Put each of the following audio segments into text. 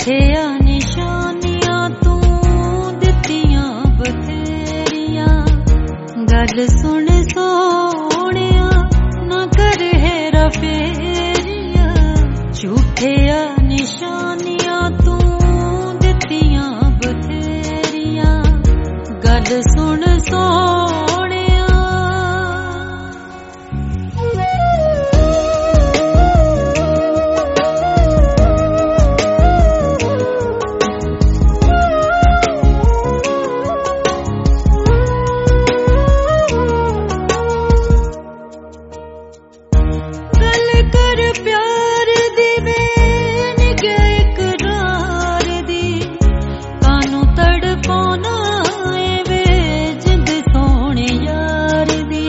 झूठिया निशानियां तू दित्तियां बथेरियां। गल सुन सोहणिया ना कर हेरा फेरिया। झूठिया निशानियां तू दित्तियां बथेरियां। गल सुन सोहणिया। गल कर प्यार दी बेन क्या इकरार दी। कानू तड़पाना ए वे जिंद सोने यार दी।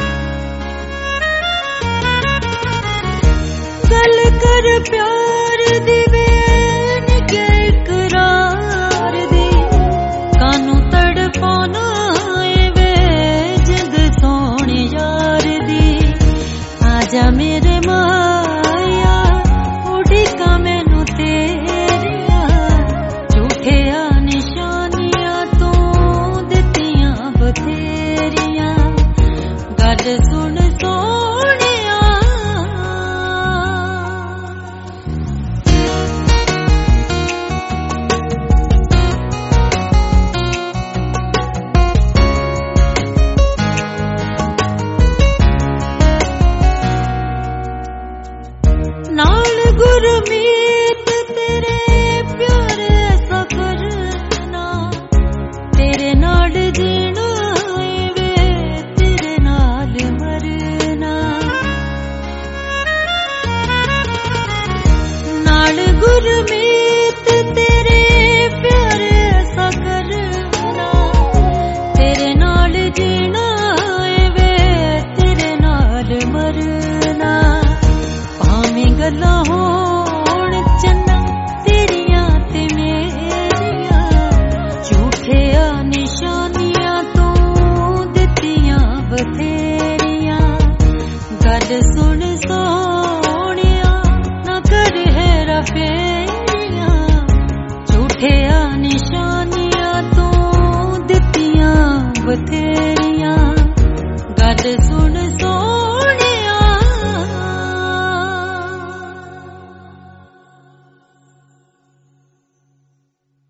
गल कर प्यार दी बेन क्या इकरार दी। कानू तड़पाना ए वे जिंद सोने यार दी। आजा मेरे माया उड़ीका मैनू तेरिया। झूठिया निशानियां तू दित्तियां बथेरियां। गल सुन सोहणिया। नाल गुरमीत तेरे प्यार ऐसा करना। तेरे नाल जीना ए वे तेरे नाल मरना। नाल गुरमीत